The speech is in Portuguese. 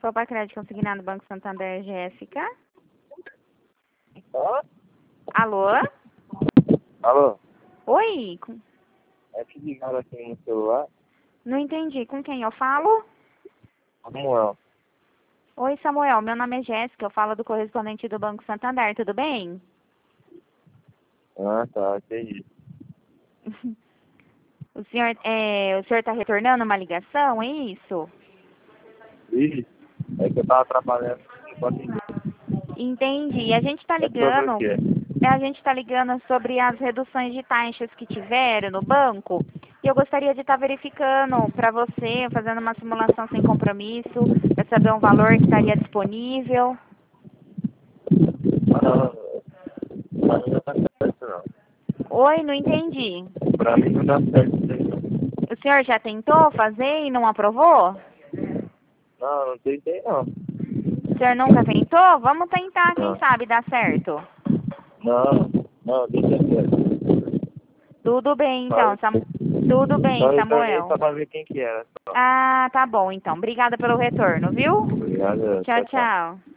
Poupa Crédito Consignado Banco Santander, Jéssica. Hã? Alô? Alô? Oi? É que ligaram aqui no celular? Não entendi. Com quem eu falo? Samuel. Oi, Samuel. Meu nome é Jéssica. Eu falo do correspondente do Banco Santander. Tudo bem? Ah, tá, entendi. O senhor está retornando uma ligação, é isso? Ih, é que eu tava trabalhando enquanto ninguém. Entendi. A gente está É sobre o ligando. quê? A gente está ligando sobre as reduções de taxas que tiveram no banco. E eu gostaria de estar verificando para você, fazendo uma simulação sem compromisso, para saber um valor que estaria disponível. Ah, não. Pra mim não dá certo, não. Oi, não entendi. Pra mim não dá certo isso aí, não. O senhor já tentou fazer e não aprovou? Não, não tentei, não. O senhor nunca tentou? Vamos tentar, quem Não, sabe dá certo. não, deixa quieto. Tudo bem, Só, então. Tudo só bem, retornei Samuel. só pra ver quem que era. Só. Ah, tá bom, então. Obrigada pelo retorno, viu? Obrigado, Tchau, tchau, tchau. tchau.